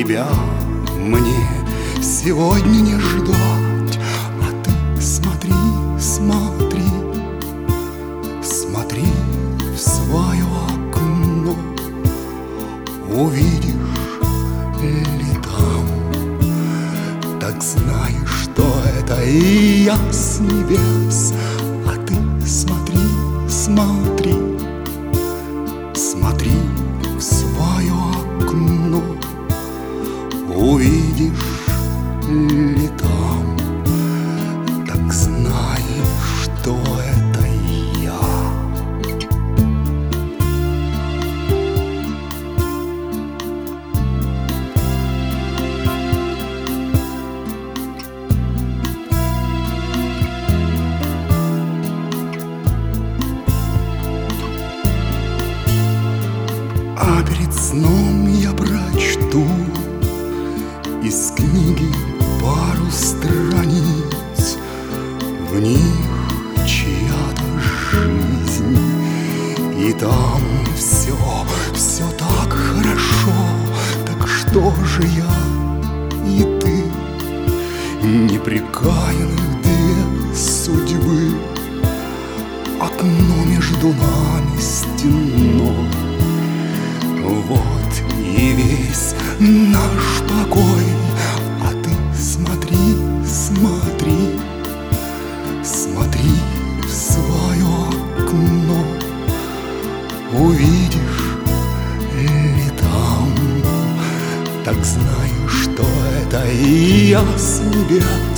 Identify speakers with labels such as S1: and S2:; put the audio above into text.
S1: тебя мне сегодня не ждать, а ты смотри, смотри, смотри в свое окно, увидишь ли там, так знаешь, что это и я с небес, а ты смотри, смотри, смотри в свое окно, увидишь ли там, так знаешь, что это я. А перед сном я прочту из книги пару страниц, в них чья-то жизнь, и там все так хорошо. Так что же я и ты, непрекаянных две судьбы, окно между нами стеной. Вот и весь наш покой, а ты смотри, смотри, смотри в свое окно, увидишь ли там, так знаю, что это и я с небес.